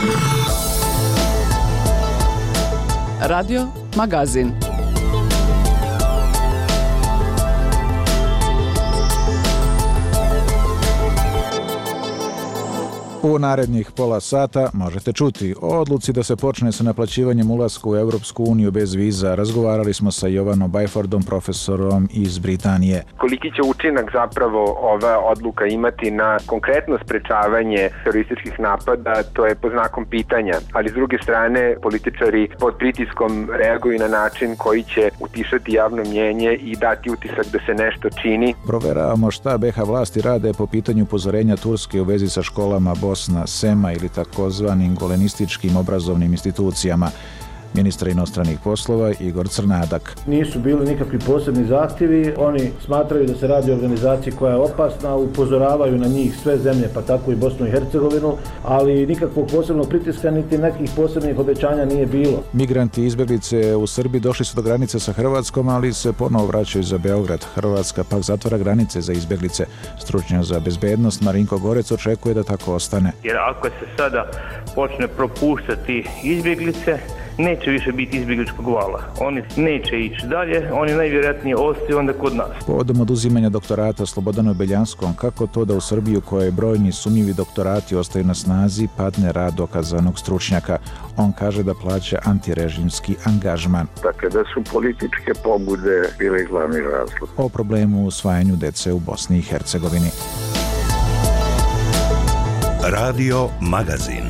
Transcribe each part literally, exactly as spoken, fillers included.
Radio Magazin. U narednih pola sata možete čuti o odluci da se počne sa naplaćivanjem ulaska u Evropsku uniju bez viza. Razgovarali smo sa Jovanom Byfordom, profesorom iz Britanije. Koliki će učinak zapravo ova odluka imati na konkretno sprečavanje terorističkih napada, to je pod znakom pitanja. Ali s druge strane, političari pod pritiskom reaguju na način koji će utišati javno mnjenje i dati utisak da se nešto čini. Proveravamo šta be ha vlasti rade po pitanju upozorenja Turske u vezi sa školama Bosna Sema ili takozvanim golenističkim obrazovnim institucijama. Ministar inostranih poslova Igor Crnadak. Nisu bili nikakvi posebni zahtjevi, oni smatraju da se radi o organizaciji koja je opasna, upozoravaju na njih sve zemlje, pa tako i Bosnu i Hercegovinu, ali nikakvog posebnog pritiska niti nekih posebnih obećanja nije bilo. Migranti i izbjeglice u Srbiji došli su do granice sa Hrvatskom, ali se ponovo vraćaju za Beograd. Hrvatska pak zatvara granice za izbjeglice. Stručnjak za bezbednost Marinko Gorec očekuje da tako ostane. Jer ako se sada počne propuštati izbjeglice, neće više biti izbjegličkog vala. Oni neće ići dalje, oni najvjerojatnije ostaju onda kod nas. Povodom oduzimanja doktorata Slobodanu Beljanskom, kako to da u Srbiji u kojoj brojni sumnjivi doktorati ostaju na snazi, padne rad dokazanog stručnjaka. On kaže da plaća antirežimski angažman. Dakle, da su političke pobude bile glavni razlog. O problemu u usvajanju dece u Bosni i Hercegovini. Radio Magazin.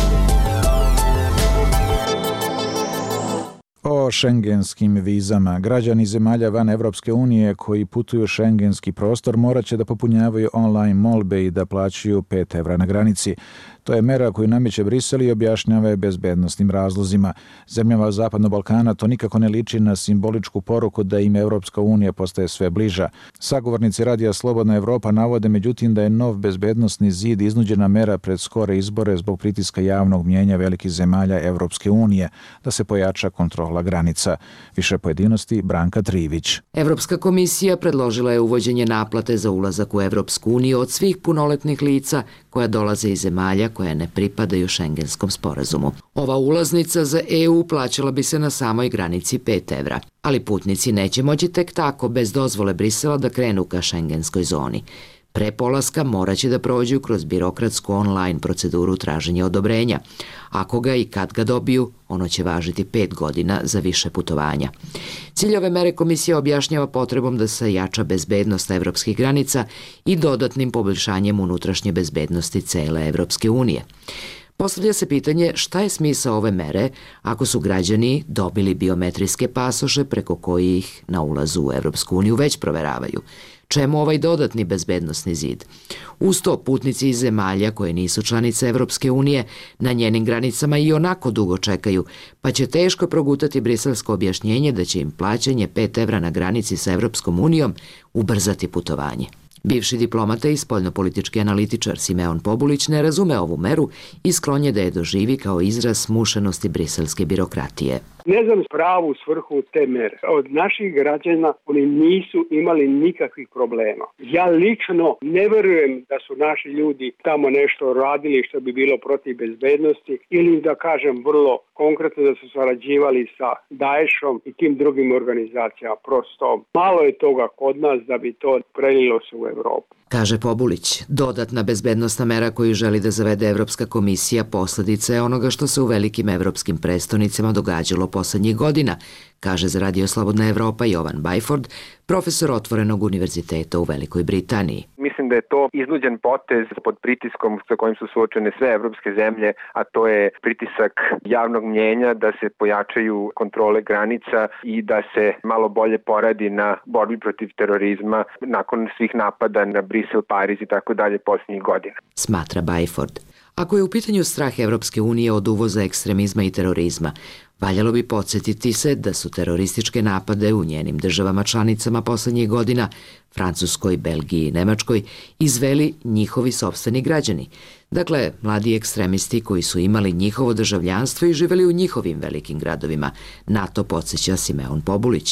O šengenskim vizama. Građani zemalja van Evropske unije koji putuju šengenski prostor morat će da popunjavaju online molbe i da plaćaju pet evra na granici. To je mera koju nameće Brisel i objašnjava je bezbednosnim razlozima. Zemljama Zapadnog Balkana to nikako ne liči na simboličku poruku da im Evropska unija postaje sve bliža. Sagovornici Radija Slobodna Evropa navode međutim da je nov bezbednosni zid iznuđena mera pred skore izbore zbog pritiska javnog mnjenja velikih zemalja Evropske unije da se pojača kontrola granica. Više pojedinosti Branka Trivić. Evropska komisija predložila je uvođenje naplate za ulazak u Evropsku uniju od svih punoletnih lica koja dolaze iz zemalja koje ne pripadaju šengenskom sporazumu. Ova ulaznica za E U plaćala bi se na samoj granici pet evra, ali putnici neće moći tek tako bez dozvole Brisela da krenu ka šengenskoj zoni. Pre polaska moraće da prođu kroz birokratsku online proceduru traženja odobrenja. Ako ga i kad ga dobiju, ono će važiti pet godina za više putovanja. Cilj ove mere komisija objašnjava potrebom da se jača bezbednost evropskih granica i dodatnim poboljšanjem unutrašnje bezbednosti cele Evropske unije. Postavlja se pitanje šta je smisao ove mere ako su građani dobili biometrijske pasoše preko kojih na ulazu u Evropsku uniju već proveravaju. Čemu ovaj dodatni bezbednosni zid? Uz to putnici iz zemalja koje nisu članice Evropske unije na njenim granicama i onako dugo čekaju, pa će teško progutati briselsko objašnjenje da će im plaćanje pet evra na granici sa Evropskom unijom ubrzati putovanje. Bivši diplomata i spoljnopolitički analitičar Simeon Pobulić ne razume ovu meru i sklon je da je doživi kao izraz smušenosti briselske birokratije. Ne znam pravu svrhu te mere. Od naših građana oni nisu imali nikakvih problema. Ja lično ne verujem da su naši ljudi tamo nešto radili što bi bilo protiv bezbednosti ili da kažem vrlo konkretno da su sarađivali sa Daeshom i tim drugim organizacijama. Prosto malo je toga kod nas da bi to prelilo se u Evropu. Kaže Pobulić, dodatna bezbednosna mera koju želi da zavede Evropska komisija posljedica je onoga što se u velikim evropskim prestonicama događalo poslednjih godina, kaže za Radio Slobodna Evropa Jovan Byford, profesor Otvorenog univerziteta u Velikoj Britaniji. Mislim da je to iznuđen potez pod pritiskom sa kojim su suočene sve evropske zemlje, a to je pritisak javnog mnjenja da se pojačaju kontrole granica i da se malo bolje poradi na borbi protiv terorizma nakon svih napada na Brisel, Pariz i tako dalje posljednjih godina. Smatra Byford. Ako je u pitanju strah Evropske unije od uvoza ekstremizma i terorizma, valjalo bi podsjetiti se da su terorističke napade u njenim državama članicama poslednjih godina, Francuskoj, Belgiji i Nemačkoj, izveli njihovi sopstveni građani. Dakle, mladi ekstremisti koji su imali njihovo državljanstvo i živeli u njihovim velikim gradovima. Na to podsjeća Simeon Pobulić.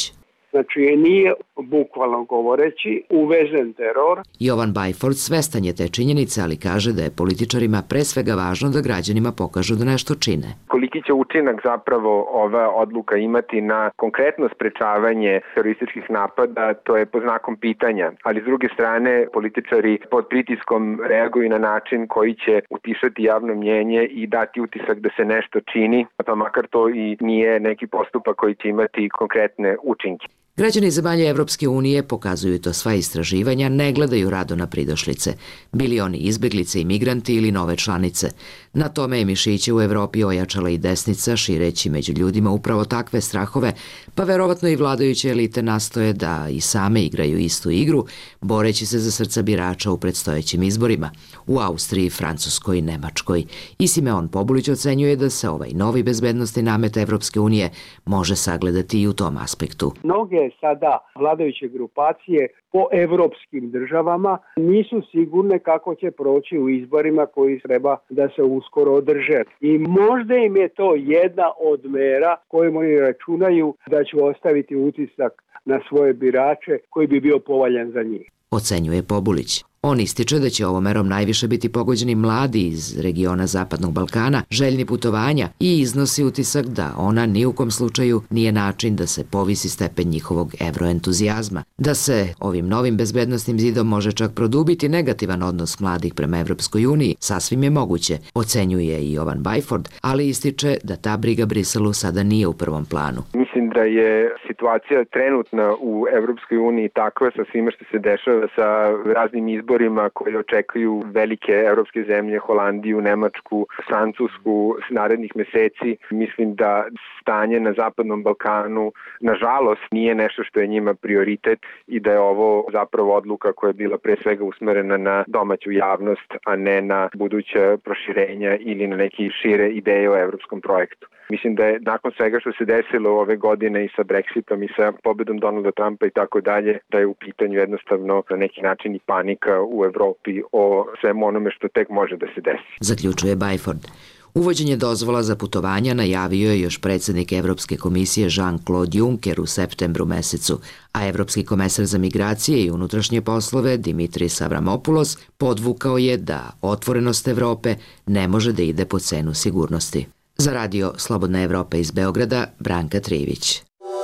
Znači nije bukvalno govoreći uvezen teror. Jovan Bajford svestan je te činjenice, ali kaže da je političarima pre svega važno da građanima pokažu da nešto čine. Koliki će učinak zapravo ova odluka imati na konkretno sprečavanje terorističkih napada, to je pod znakom pitanja. Ali s druge strane, političari pod pritiskom reaguju na način koji će utišati javno mnjenje i dati utisak da se nešto čini, pa makar to i nije neki postupak koji će imati konkretne učinke. Građani zemalja Evropske unije, pokazuju to sva istraživanja, ne gledaju rado na pridošlice, bili oni izbeglice i migranti ili nove članice. Na tome je mišiće u Evropi ojačala i desnica, šireći među ljudima upravo takve strahove, pa verovatno i vladajuće elite nastoje da i same igraju istu igru, boreći se za srca birača u predstojećim izborima. U Austriji, Francuskoj i Nemačkoj. I Simeon Pobulić ocenjuje da se ovaj novi bezbednosti namet Evropske unije može sagledati i u tom aspektu. Mnoge sada vladajuće grupacije po evropskim državama nisu sigurne kako će proći u izborima koji treba da se uskoro održe. I možda im je to jedna od mera kojim oni računaju da će ostaviti utisak na svoje birače koji bi bio povaljan za njih. Ocenjuje Pobulić. On ističe da će ovom merom najviše biti pogođeni mladi iz regiona Zapadnog Balkana, željni putovanja i iznosi utisak da ona ni u kom slučaju nije način da se povisi stepen njihovog evroentuzijazma. Da se ovim novim bezbednosnim zidom može čak produbiti negativan odnos mladih prema Evropskoj uniji, sasvim je moguće, ocenjuje i Jovan Bajford, ali ističe da ta briga Briselu sada nije u prvom planu. Mislim da je situacija trenutna u Evropskoj uniji takva sa svima što se dešava sa raznim izborima koji očekuju velike evropske zemlje, Holandiju, Nemačku, Francusku s narednih meseci. Mislim da stanje na Zapadnom Balkanu nažalost nije nešto što je njima prioritet i da je ovo zapravo odluka koja je bila pre svega usmerena na domaću javnost, a ne na buduća proširenja ili na neke šire ideje o evropskom projektu. Mislim da je nakon svega što se desilo ove godine i sa Brexitom i sa pobedom Donalda Trumpa i tako dalje, da je u pitanju jednostavno na neki način i panika u Evropi o svemu onome što tek može da se desi. Zaključuje Bajford. Uvođenje dozvola za putovanja najavio je još predsjednik Evropske komisije Jean-Claude Juncker u septembru mesecu, a Evropski komesar za migracije i unutrašnje poslove Dimitris Avramopoulos podvukao je da otvorenost Evrope ne može da ide po cenu sigurnosti. Za radio Slobodna Evropa iz Beograda, Branka Trivić.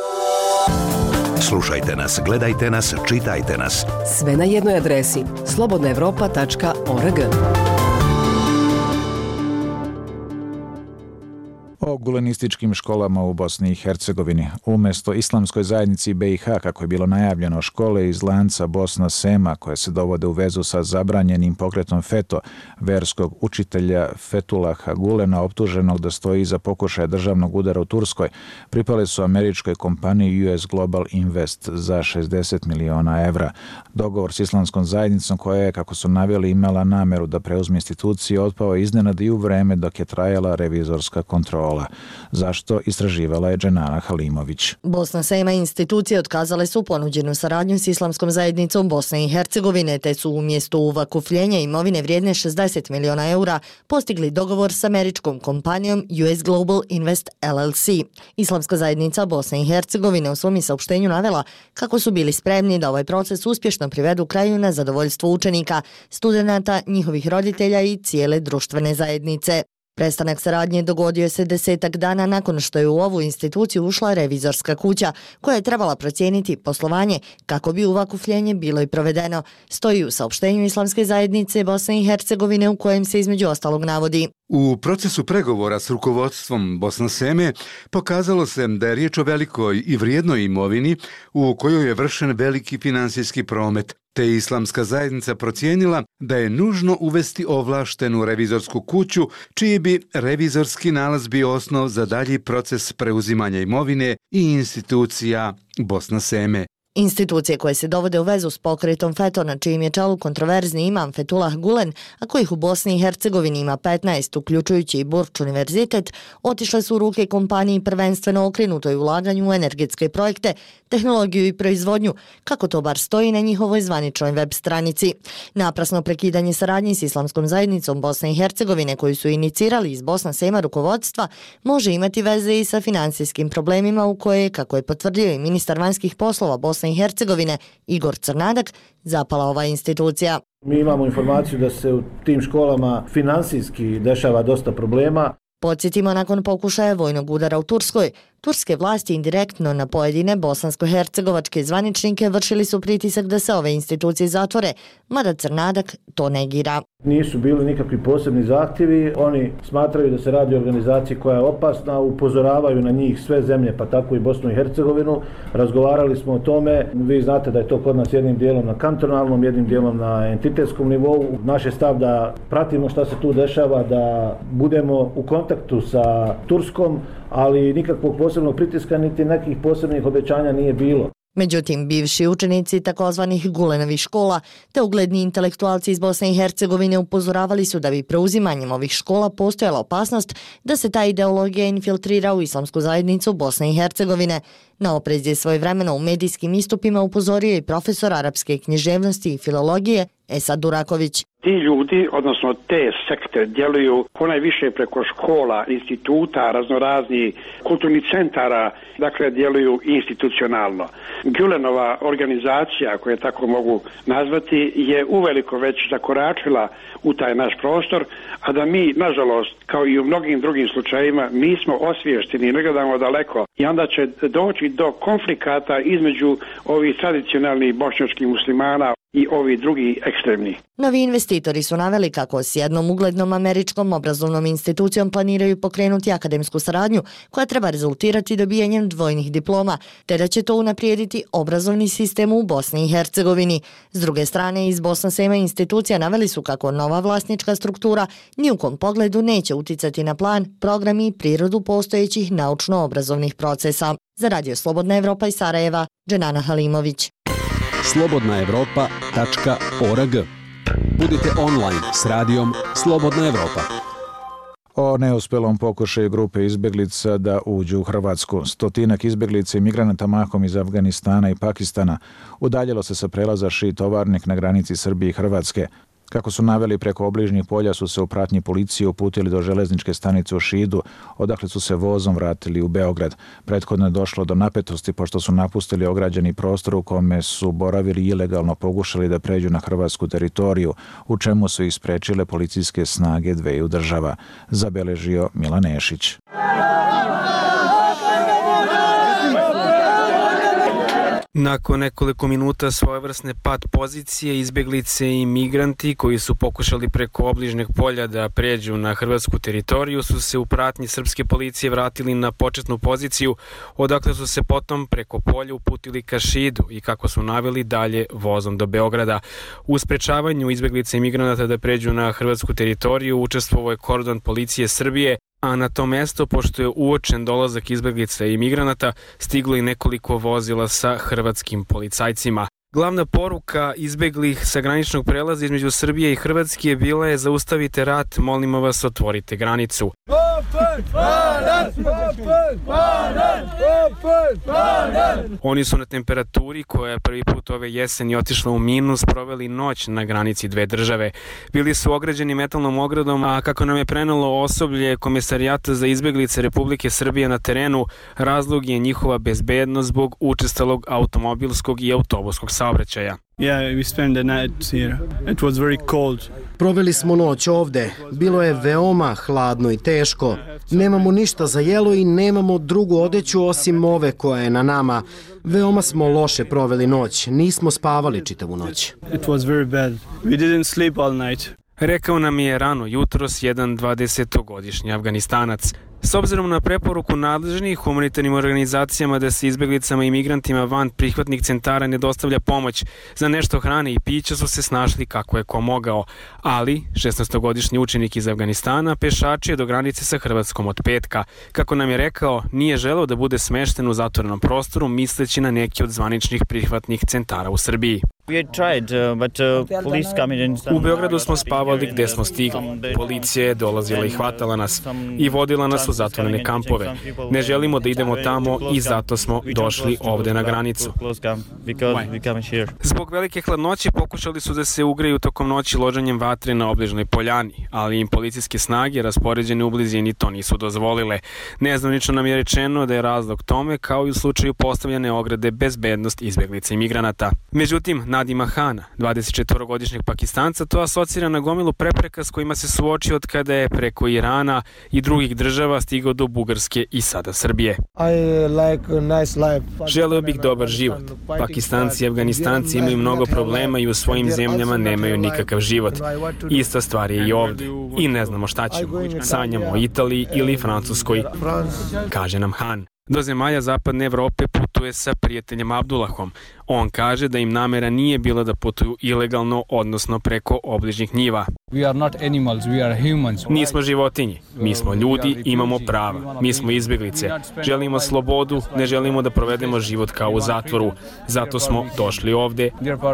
Slušajte nas, gledajte nas, čitajte nas. Sve na jednoj adresi slobodna evropa tačka org. O gulenističkim školama u Bosni i Hercegovini. Umjesto islamskoj zajednici B i H, kako je bilo najavljeno, škole iz lanca Bosna Sema, koje se dovode u vezu sa zabranjenim pokretom FETO, verskog učitelja Fethulaha Gulena, optuženog da stoji iza pokušaja državnog udara u Turskoj, pripale su američkoj kompaniji U S Global Invest za šezdeset miliona evra. Dogovor s islamskom zajednicom, koja je, kako su naveli, imala nameru da preuzme institucije, otpao je iznenada i u vreme dok je trajala revizorska kontrola. Zašto, istraživala je Dženana Halimović. Bosna Sema i institucije otkazale su ponuđenu saradnju s islamskom zajednicom Bosne i Hercegovine, te su umjesto uvakufljenja imovine vrijedne šezdeset miliona eura postigli dogovor s američkom kompanijom U S Global Invest L L C. Islamska zajednica Bosne i Hercegovine u svom saopštenju navela kako su bili spremni da ovaj proces uspješno privedu kraju na zadovoljstvo učenika, studenata, njihovih roditelja i cijele društvene zajednice. Prestanak saradnje dogodio se desetak dana nakon što je u ovu instituciju ušla revizorska kuća koja je trebala procijeniti poslovanje kako bi uvakufljenje bilo i provedeno, stoji u saopštenju Islamske zajednice Bosne i Hercegovine u kojem se između ostalog navodi. U procesu pregovora s rukovodstvom Bosna Seme pokazalo se da je riječ o velikoj i vrijednoj imovini u kojoj je vršen veliki finansijski promet, te je Islamska zajednica procijenila da je nužno uvesti ovlaštenu revizorsku kuću, čiji bi revizorski nalaz bio osnov za dalji proces preuzimanja imovine i institucija Bosna Seme. Institucije koje se dovode u vezu s pokretom FETO, na čijem je čelu kontroverzni imam Fethullah Gulen, a kojih u Bosni i Hercegovini ima petnaest, uključujući i Burč univerzitet, otišle su u ruke kompaniji prvenstveno okrenutoj ulaganju u energetske projekte, tehnologiju i proizvodnju, kako to bar stoji na njihovoj zvaničnoj web stranici. Naprasno prekidanje saradnje s islamskom zajednicom Bosne i Hercegovine, koju su inicirali iz Bosna Sejma rukovodstva, može imati veze i sa finansijskim problemima u koje, kako je potvrdio i ministar vanjskih poslova Bosne i Hercegovine Igor Crnadak, zapala ova institucija. Mi imamo informaciju da se u tim školama finansijski dešava dosta problema. Podsjetimo, nakon pokušaja vojnog udara u Turskoj, turske vlasti indirektno na pojedine bosansko-hercegovačke zvaničnike vršili su pritisak da se ove institucije zatvore, mada Crnadak to negira. Nisu bili nikakvi posebni zahtjevi, oni smatraju da se radi o organizaciji koja je opasna, upozoravaju na njih sve zemlje, pa tako i Bosnu i Hercegovinu. Razgovarali smo o tome, vi znate da je to kod nas jednim dijelom na kantonalnom, jednim dijelom na entitetskom nivou. Naš je stav da pratimo šta se tu dešava, da budemo u kontaktu sa Turskom, ali nikakvog posebnog pritiska niti nekih posebnih obećanja nije bilo. Međutim, bivši učenici takozvanih Gulenovih škola te ugledni intelektualci iz Bosne i Hercegovine upozoravali su da bi preuzimanjem ovih škola postojala opasnost da se ta ideologija infiltrira u islamsku zajednicu Bosne i Hercegovine. Na oprez je svojevremeno u medijskim istupima upozorio i profesor arapske književnosti i filologije Esad Duraković. Ti ljudi, odnosno te sekte, djeluju ponajviše preko škola, instituta, raznoraznih kulturnih centara, dakle djeluju institucionalno. Gulenova organizacija, koju tako mogu nazvati, je uveliko već zakoračila u taj naš prostor, a da mi, nažalost, kao i u mnogim drugim slučajevima, mi smo osviješteni, ne gledamo daleko i onda će doći do konflikata između ovih tradicionalnih bošnjačkih muslimana i ovi drugi ekstremni. Novi investitori su naveli kako s jednom uglednom američkom obrazovnom institucijom planiraju pokrenuti akademsku saradnju koja treba rezultirati dobijanjem dvojnih diploma, te da će to unaprijediti obrazovni sistem u Bosni i Hercegovini. S druge strane, iz Bosna Sejma institucija naveli su kako nova vlasnička struktura ni u kom pogledu neće uticati na plan, program i prirodu postojećih naučno-obrazovnih procesa. Za Radio Slobodna Evropa iz Sarajeva, Dženana Halimović. slobodna evropa tačka org. Budite online s radijom Slobodna Evropa. O neuspelom pokušaju grupe izbjeglica da uđu u Hrvatsku. Stotinak izbjeglica i migranata mahom iz Afganistana i Pakistana udaljilo se sa prelaza Ši Tovarnik na granici Srbije i Hrvatske. Kako su naveli, preko obližnjih polja su se u pratnji policije uputili do železničke stanice u Šidu, odakle su se vozom vratili u Beograd. Prethodno je došlo do napetosti pošto su napustili ograđeni prostor u kome su boravili i ilegalno pokušali da pređu na hrvatsku teritoriju, u čemu su ih sprečile policijske snage dveju država, zabeležio Milan Nešić. Nakon nekoliko minuta svojevrsne pad pozicije, izbjeglice i migranti koji su pokušali preko obližnjeg polja da pređu na hrvatsku teritoriju su se u pratnji srpske policije vratili na početnu poziciju, odakle su se potom preko polja uputili ka Šidu i, kako su naveli, dalje vozom do Beograda. U sprečavanju izbjeglica i migranata da pređu na hrvatsku teritoriju učestvovao je kordon policije Srbije, a na to mesto, pošto je uočen dolazak izbjeglica i migranata, stiglo i nekoliko vozila sa hrvatskim policajcima. Glavna poruka izbjeglih sa graničnog prelaza između Srbije i Hrvatske bila je: zaustavite rat, molimo vas, otvorite granicu. Oni su na temperaturi koja je prvi put ove jeseni otišla u minus proveli noć na granici dve države. Bili su ograđeni metalnom ogradom, a kako nam je prenelo osoblje Komesarijata za izbjeglice Republike Srbije na terenu, razlog je njihova bezbednost zbog učestalog automobilskog i autobuskog saobraćaja. Yeah, we spent the night here. It was very cold. Proveli smo noć ovde. Bilo je veoma hladno i teško. Nemamo ništa za jelo i nemamo drugu odeću osim ove koja je na nama. Veoma smo loše proveli noć. Nismo spavali čitavu noć. It was very bad. We didn't sleep all night. Rekao nam je rano jutros jedan dvadesetogodišnji Afganistanac. S obzirom na preporuku nadležnih humanitarnim organizacijama da se izbeglicama i migrantima van prihvatnih centara ne dostavlja pomoć, za nešto hrane i pića su se snašli kako je ko mogao, ali šesnaestogodišnji učenik iz Afganistana pešačio do granice sa Hrvatskom od petka. Kako nam je rekao, nije želeo da bude smešten u zatvorenom prostoru misleći na neki od zvaničnih prihvatnih centara u Srbiji. U Beogradu smo spavali gde smo stigli. Policija je dolazila i hvatala nas i vodila nas u zatvorene kampove. Ne želimo da idemo tamo i zato smo došli ovde na granicu. Zbog velike hladnoće pokušali su da se ugreju tokom noći loženjem vatre na obližnoj poljani, ali im policijske snage raspoređene u blizini to nisu dozvolile. Nezvanično nam je rečeno da je razlog tome, kao i u slučaju postavljene ograde, bezbednost izbeglica i migranata. Međutim, Nadima Hana, dvadesetčetvorogodišnjeg Pakistanca, to asocira na gomilu prepreka s kojima se suočio od kada je preko Irana i drugih država stigao do Bugarske i sada Srbije. Želeo bih dobar život. Pakistanci i Afganistanci imaju mnogo problema i u svojim zemljama nemaju nikakav život. Ista stvar je i ovde. I ne znamo šta ćemo. Sanjamo o Italiji ili Francuskoj, kaže nam Han. Do zemalja zapadne Evrope putuje sa prijateljem Abdullahom. On kaže da im namera nije bila da putuju ilegalno, odnosno preko obližnjih njiva. Nismo životinje, mi smo ljudi, imamo prava, mi smo izbeglice, želimo slobodu, ne želimo da provedemo život kao u zatvoru, zato smo došli ovde,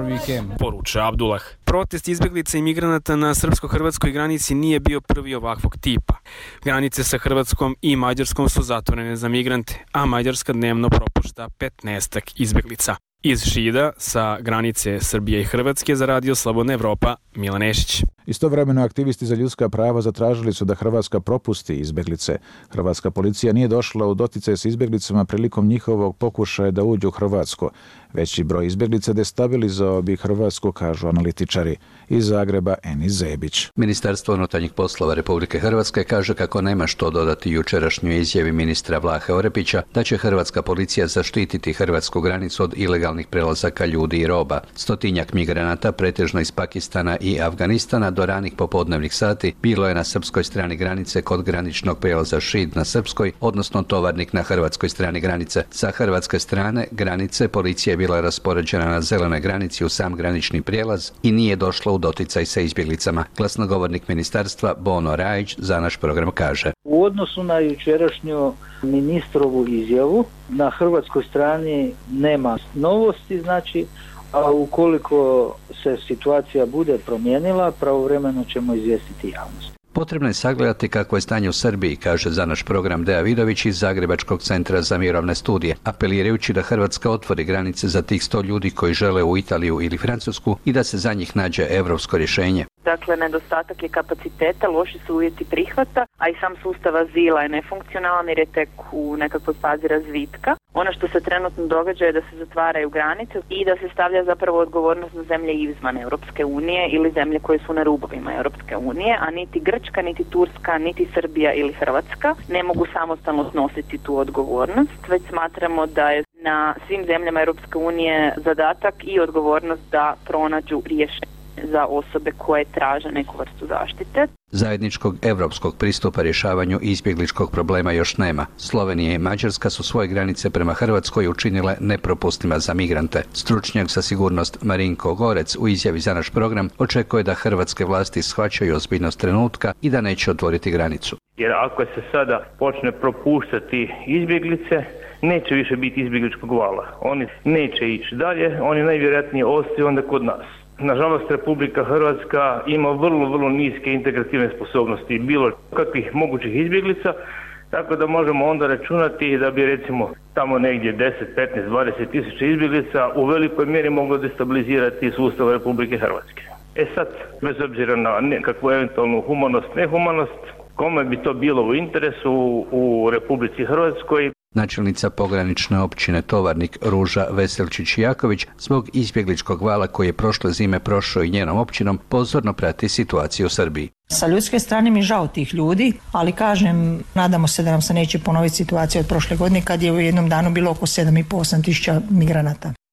poručuje Abdullah. Protest izbeglica i migranata na srpsko-hrvatskoj granici nije bio prvi ovakvog tipa. Granice sa Hrvatskom i Mađarskom su zatvorene za migrante, a Mađarska dnevno propušta petnaestak izbeglica. Iz Šida, sa granice Srbije i Hrvatske, za Radio Slobodna Evropa, Milan Nešić. Istovremeno aktivisti za ljudska prava zatražili su da Hrvatska propusti izbeglice. Hrvatska policija nije došla u doticaj s izbeglicama prilikom njihovog pokušaja da uđu u Hrvatsku. Veći broj izbeglica destabilizovao bi Hrvatsku, kažu analitičari. Iz Zagreba, Enis Zebić. Ministarstvo unutarnjih poslova Republike Hrvatske kaže kako nema što dodati jučerašnjoj izjavi ministra Vlahe Orepića da će hrvatska policija zaštititi hrvatsku granicu od ilegalnih prelazaka ljudi i roba. Stotinjak migranata, pretežno iz Pakistana i Afganistana, do ranih popodnevnih sati bilo je na srpskoj strani granice kod graničnog prijelaza Šid na srpskoj, odnosno Tovarnik na hrvatskoj strani granice. Sa hrvatske strane granice policija je bila raspoređena na zelenoj granici u sam granični prijelaz i nije došla u doticaj sa izbjeglicama. Glasnogovornik ministarstva Bono Rajić za naš program kaže: U odnosu na jučerašnju ministrovu izjavu, na hrvatskoj strani nema novosti, znači, a ukoliko se situacija bude promijenila, pravovremeno ćemo izvijestiti javnost. Potrebno je sagledati kako je stanje u Srbiji, kaže za naš program Deja Vidović iz Zagrebačkog centra za mirovne studije, apelirajući da Hrvatska otvori granice za tih sto ljudi koji žele u Italiju ili Francusku i da se za njih nađe europsko rješenje. Dakle, nedostatak je kapaciteta, loši su uvjeti prihvata, a i sam sustav azila je nefunkcionalan jer je tek u nekakvoj fazi razvitka. Ono što se trenutno događa je da se zatvaraju granice i da se stavlja zapravo odgovornost na zemlje izvan Europske unije ili zemlje koje su na rubovima Europske unije, a niti Grčka, niti Turska, niti Srbija ili Hrvatska ne mogu samostalno snositi tu odgovornost, već smatramo da je na svim zemljama Europske unije zadatak i odgovornost da pronađu rješenje za osobe koje traže neku vrstu zaštite. Zajedničkog europskog pristupa rješavanju izbjegličkog problema još nema. Slovenija i Mađarska su svoje granice prema Hrvatskoj učinile nepropustima za migrante. Stručnjak za sigurnost Marinko Gorec u izjavi za naš program očekuje da hrvatske vlasti shvaćaju ozbiljnost trenutka i da neće otvoriti granicu. Jer ako se sada počne propuštati izbjeglice, neće više biti izbjegličkog vala. Oni neće ići dalje, oni najvjerojatnije ostaju onda kod nas. Nažalost, Republika Hrvatska ima vrlo, vrlo niske integrativne sposobnosti bilo kakvih mogućih izbjeglica, tako da možemo onda računati da bi recimo tamo negdje deset, petnaest, dvadeset tisuća izbjeglica u velikoj mjeri moglo destabilizirati sustav Republike Hrvatske. E sad, bez obzira na nekakvu eventualnu humanost, nehumanost, kome bi to bilo u interesu u Republici Hrvatskoj? Načelnica pogranične općine Tovarnik Ruža Veselčić-Jaković zbog izbjegličkog vala koji je prošle zime prošao i njenom općinom pozorno prati situaciju u Srbiji. Sa ljudske strane mi žao tih ljudi, ali kažem, nadamo se da nam se neće ponoviti situacija od prošle godine kad je u jednom danu bilo oko sedam i pol osam tisuća migranata.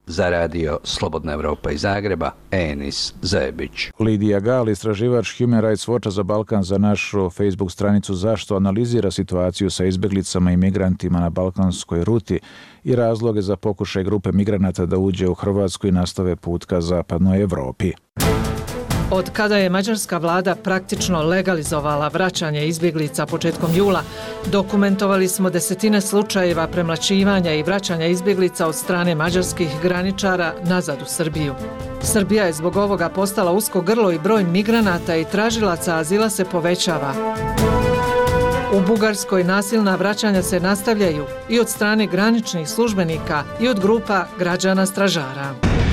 Za radio Slobodna Evropa iz Zagreba, Enis Zebić. Lidija Gal, istraživač Human Rights Watcha za Balkan za našu Facebook stranicu Zašto analizira situaciju sa izbjeglicama i migrantima na balkanskoj ruti i razloge za pokušaj grupe migranata da uđe u Hrvatsku i nastave put ka zapadnoj Evropi. Od kada je mađarska vlada praktično legalizovala vraćanje izbjeglica početkom jula, dokumentovali smo desetine slučajeva premlaćivanja i vraćanja izbjeglica od strane mađarskih graničara nazad u Srbiju. Srbija je zbog ovoga postala usko grlo i broj migranata i tražilaca azila se povećava. U Bugarskoj nasilna vraćanja se nastavljaju i od strane graničnih službenika i od grupa građana stražara.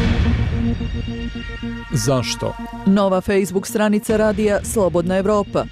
Zašto? Nova Facebook stranica radija Slobodna Evropa.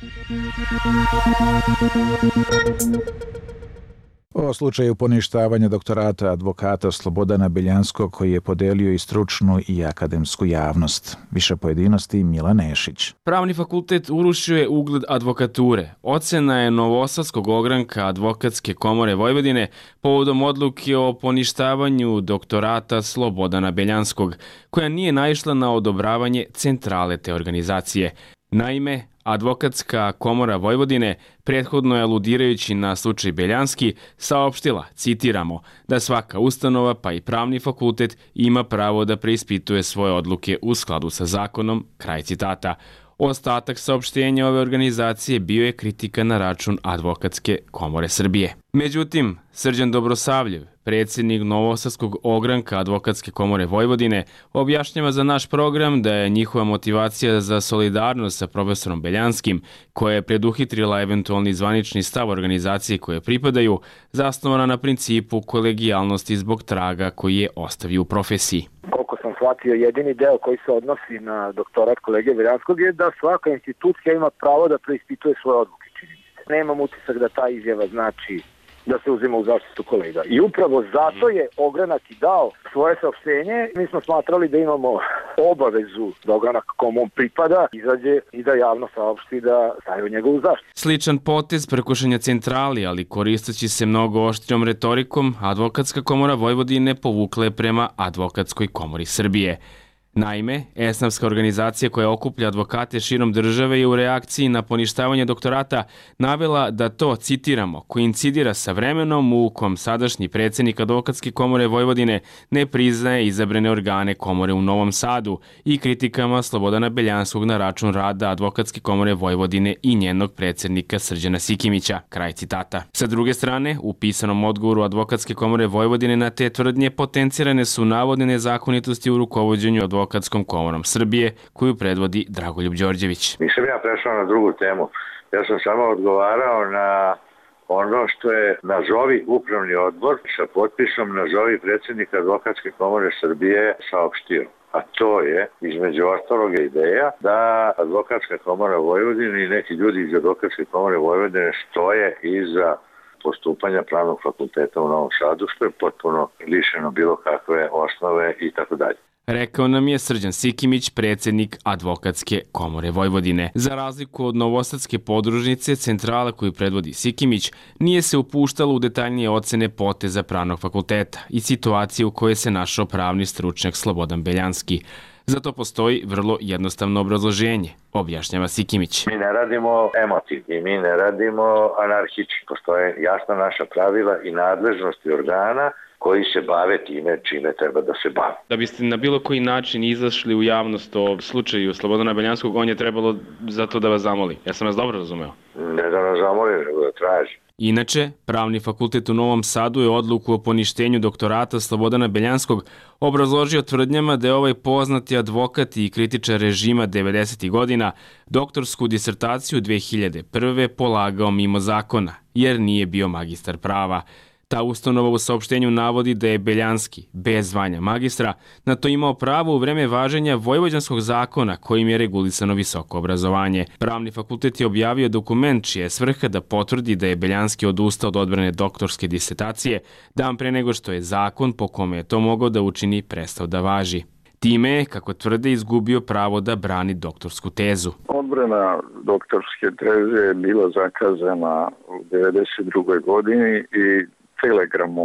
O slučaju poništavanja doktorata advokata Slobodana Beljanskog koji je podelio i stručnu i akademsku javnost. Više pojedinosti Mila Nešić. Pravni fakultet urušio je ugled advokature. Ocena je Novosadskog ogranka Advokatske komore Vojvodine povodom odluke o poništavanju doktorata Slobodana Beljanskog, koja nije naišla na odobravanje centrale te organizacije. Naime, Advokatska komora Vojvodine, prethodno je aludirajući na slučaj Beljanski, saopštila, citiramo, da svaka ustanova pa i pravni fakultet ima pravo da preispituje svoje odluke u skladu sa zakonom, kraj citata. Ostatak saopštenja ove organizacije bio je kritika na račun Advokatske komore Srbije. Međutim, Srđan Dobrosavljev, predsjednik Novosadskog ogranka Advokatske komore Vojvodine, objašnjava za naš program da je njihova motivacija za solidarnost sa profesorom Beljanskim, koja je preduhitrila eventualni zvanični stav organizacije koje pripadaju, zasnovana na principu kolegijalnosti zbog traga koji je ostavio u profesiji. Koliko sam shvatio, jedini deo koji se odnosi na doktorat kolege Beljanskog je da svaka institucija ima pravo da preispituje svoje odluke, čini mi se. Nemam utisak da ta izjava znači da se uzima u zaštitu kolega. I upravo zato je ogranak i dao svoje saopštenje. Mi smo smatrali da imamo obavezu da ogranak kom on pripada izađe i da javno saopšti da staje u njegovu zaštitu. Sličan potez prekušenja centrali, ali koristeći se mnogo oštrijom retorikom, Advokatska komora Vojvodine povukla je prema Advokatskoj komori Srbije. Naime, esnafska organizacija koja okuplja advokate širom države je u reakciji na poništavanje doktorata navela da to, citiramo, koincidira sa vremenom u kom sadašnji predsjednik Advokatske komore Vojvodine ne priznaje izabrane organe komore u Novom Sadu i kritikama Slobodana Beljanskog na račun rada Advokatske komore Vojvodine i njenog predsjednika Srđana Sikimića, kraj citata. Sa druge strane, u pisanom odgovoru Advokatske komore Vojvodine na te tvrdnje potencirane su navodne nezakonitosti u rukovođenju Advokatske Advokatskom komorom Srbije, koju predvodi Dragoljub Đorđević. Nisam ja prešao na drugu temu. Ja sam samo odgovarao na ono što je nazovi upravni odbor sa potpisom nazovi predsjednika Advokatske komore Srbije saopštio. A to je, između ostalog, ideja da Advokatska komora Vojvodine i neki ljudi iz Advokatske komore Vojvodine stoje iza postupanja pravnog fakulteta u Novom Sadu, što je potpuno lišeno bilo kakve osnove i tako dalje. Rekao nam je Srđan Sikimić, predsjednik Advokatske komore Vojvodine. Za razliku od novosadske podružnice, centrala koju predvodi Sikimić nije se upuštalo u detaljnije ocene poteza pravnog fakulteta i situacije u kojoj se našao pravni stručnjak Slobodan Beljanski. Zato postoji vrlo jednostavno obrazloženje, objašnjava Sikimić. Mi ne radimo emotiv i mi ne radimo anarhički. Postoje jasna naša pravila i nadležnosti organa koji se bave time čime treba da se bave. Da biste na bilo koji način izašli u javnost o slučaju Slobodana Beljanskog, on je trebalo zato da vas zamoli. Ja sam vas dobro razumeo. Ne da nas zamoli, nego da traži. Inače, Pravni fakultet u Novom Sadu je odluku o poništenju doktorata Slobodana Beljanskog obrazložio tvrdnjama da je ovaj poznati advokat i kritičar režima devedesetih godina doktorsku disertaciju dve hiljade prve polagao mimo zakona, jer nije bio magistar prava. Ta ustanova u saopštenju navodi da je Beljanski, bez zvanja magistra, na to imao pravo u vreme važenja Vojvođanskog zakona kojim je regulisano visoko obrazovanje. Pravni fakultet je objavio dokument čija je svrha da potvrdi da je Beljanski odustao od odbrane doktorske disertacije dan pre nego što je zakon po kome je to mogao da učini prestao da važi. Time je, kako tvrde, izgubio pravo da brani doktorsku tezu. Odbrana doktorske teze je bila zakazana u devedeset drugoj godini i telegramom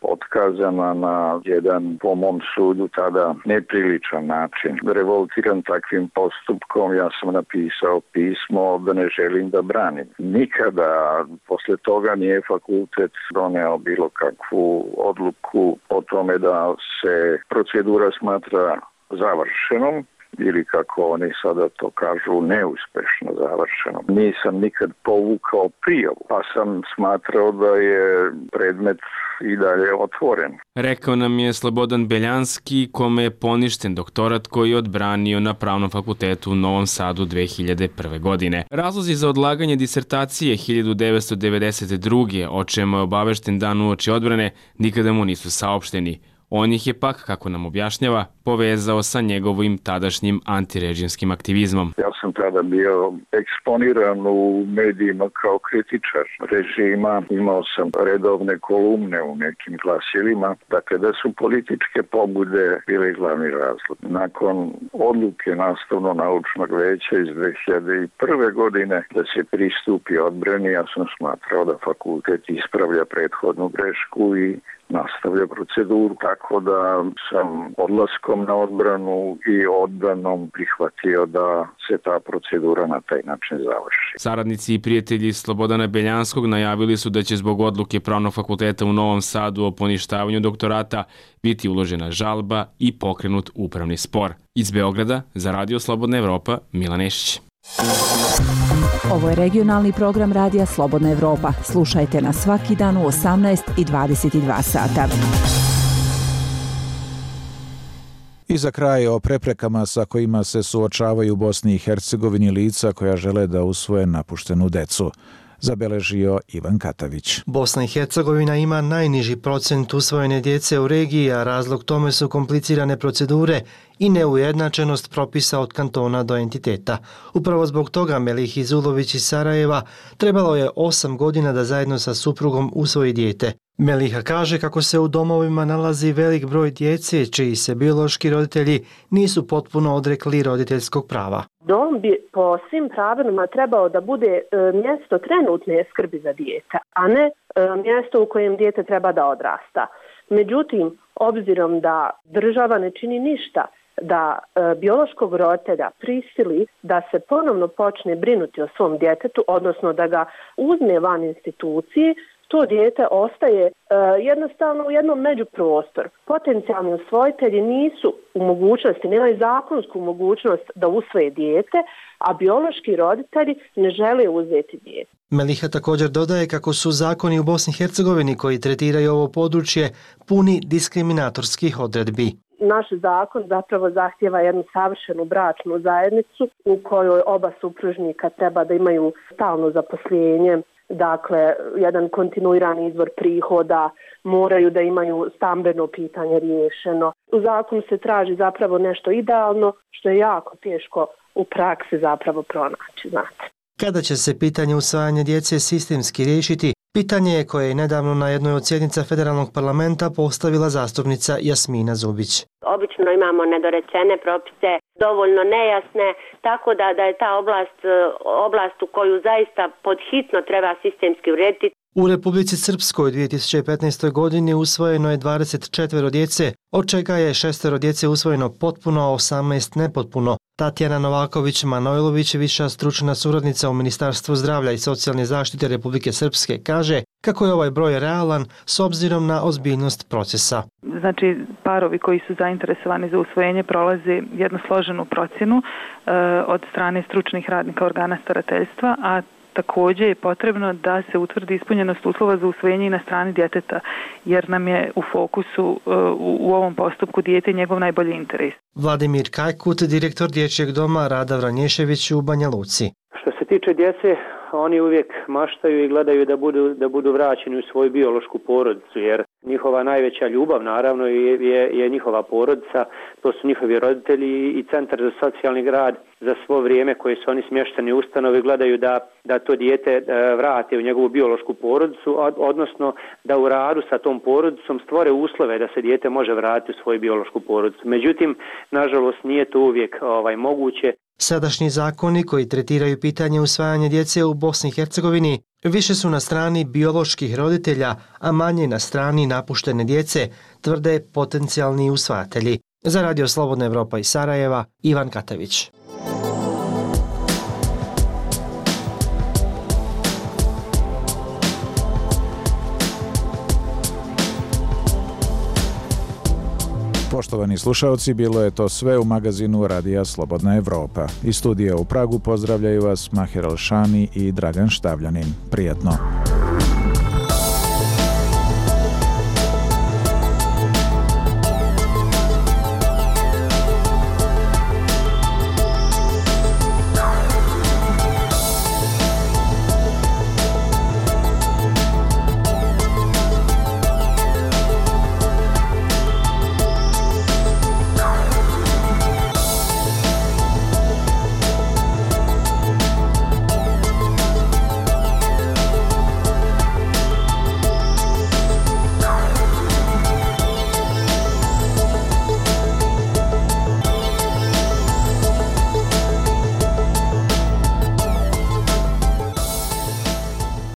otkazana na jedan, po mom sudu, tada nepriličan način. Revoltiran takvim postupkom, ja sam napisao pismo da ne želim da branim. Nikada posle toga nije fakultet doneo bilo kakvu odluku o tome da se procedura smatra završenom ili kako oni sada to kažu neuspešno završenom. Nisam nikad povukao prijavu, pa sam smatrao da je predmet i dalje otvoren. Rekao nam je Slobodan Beljanski, kome je poništen doktorat koji je odbranio na Pravnom fakultetu u Novom Sadu dve hiljade prve. godine. Razlozi za odlaganje disertacije hiljadu devetsto devedeset druge. o čemu je obavešten dan uoči odbrane, nikada mu nisu saopšteni. On ih je pak, kako nam objašnjava, povezao sa njegovim tadašnjim antirežimskim aktivizmom. Ja sam tada bio eksponiran u medijima kao kritičar režima. Imao sam redovne kolumne u nekim glasilima. Dakle, da su političke pobude bile glavni razlog. Nakon odluke Nastavno-naučnog veća iz dve hiljade prve. godine da se pristupi odbrani, ja sam smatrao da fakultet ispravlja prethodnu grešku i nastavlja proceduru, tako da sam odlaskom na odbranu i odbranom prihvatio da se ta procedura na taj način završi. Saradnici i prijatelji Slobodana Beljanskog najavili su da će zbog odluke Pravnog fakulteta u Novom Sadu o poništavanju doktorata biti uložena žalba i pokrenut upravni spor. Iz Beograda za Radio Slobodna Evropa, Milan Nešić. Ovo je regionalni program Radija Slobodna Evropa. Slušajte nas svaki dan u osamnaest i dvadeset dva sata. I za kraj o preprekama sa kojima se suočavaju u Bosni i Hercegovini lica koja žele da usvoje napuštenu decu. Zabeležio Ivan Katavić. Bosna i Hercegovina ima najniži procent usvojene djece u regiji, a razlog tome su komplicirane procedure i neujednačenost propisa od kantona do entiteta. Upravo zbog toga Melih Izulović iz Sarajeva trebalo je osam godina da zajedno sa suprugom usvoji dijete. Meliha kaže kako se u domovima nalazi velik broj djece čiji se biološki roditelji nisu potpuno odrekli roditeljskog prava. Dom bi po svim pravilima trebao da bude e, mjesto trenutne skrbi za dijete, a ne e, mjesto u kojem dijete treba da odrasta. Međutim, obzirom da država ne čini ništa da e, biološkog roditelja prisili da se ponovno počne brinuti o svom djetetu, odnosno da ga uzme van institucije, to dijete ostaje e, jednostavno u jednom međuprostoru. Potencijalni usvojitelji nisu u mogućnosti, nemaju zakonsku mogućnost da usvoje dijete, a biološki roditelji ne žele uzeti dijete. Meliha također dodaje kako su zakoni u Bosni i Hercegovini koji tretiraju ovo područje puni diskriminatorskih odredbi. Naš zakon zapravo zahtjeva jednu savršenu bračnu zajednicu u kojoj oba supružnika treba da imaju stalno zaposlenje, dakle, jedan kontinuirani izvor prihoda, moraju da imaju stambeno pitanje riješeno. U zakonu se traži zapravo nešto idealno, što je jako teško u praksi zapravo pronaći, znate. Kada će se pitanje usvajanja djece sistemski riješiti, pitanje je koje je nedavno na jednoj od sjednica Federalnog parlamenta postavila zastupnica Jasmina Zubić. Obično imamo nedorečene propise, dovoljno nejasne, tako da, da je ta oblast, oblast u koju zaista pod hitno treba sistemski urediti. U Republici Srpskoj u dvije tisuće petnaestoj. godini usvojeno je dvadeset četiri djece, od čega je šestero djece usvojeno potpuno, a osamnaest nepotpuno. Tatjana Novaković-Manojlović, viša stručna suradnica u Ministarstvu zdravlja i socijalne zaštite Republike Srpske, kaže kako je ovaj broj realan s obzirom na ozbiljnost procesa. Znači, parovi koji su zainteresovani za usvojenje prolaze jednu složenu procjenu e, od strane stručnih radnika organa starateljstva, a također je potrebno da se utvrdi ispunjenost uslova za usvojenje i na strani djeteta, jer nam je u fokusu uh, u, u ovom postupku dijete i njegov najbolji interes. Vladimir Kajkut, direktor Dječjeg doma Rada Vranješević u Banja Luci. Što se tiče djece, oni uvijek maštaju i gledaju da budu, da budu vraćeni u svoju biološku porodicu, jer njihova najveća ljubav naravno je, je, je njihova porodica, to su njihovi roditelji i Centar za socijalni rad za svo vrijeme koje su oni smješteni u ustanovi gledaju da, da to dijete vrate u njegovu biološku porodicu, odnosno da u radu sa tom porodicom stvore uslove da se dijete može vratiti u svoju biološku porodicu. Međutim, nažalost nije to uvijek ovaj, moguće. Sadašnji zakoni koji tretiraju pitanje usvajanja djece u Bosni i Hercegovini više su na strani bioloških roditelja, a manje na strani napuštene djece, tvrde potencijalni usvajatelji. Za Radio Slobodna Evropa iz Sarajeva, Ivan Katavić. Poštovani slušalci, bilo je to sve u magazinu Radija Slobodna Evropa. Iz studija u Pragu pozdravljaju vas Maher Alšani i Dragan Štavljanin. Prijatno.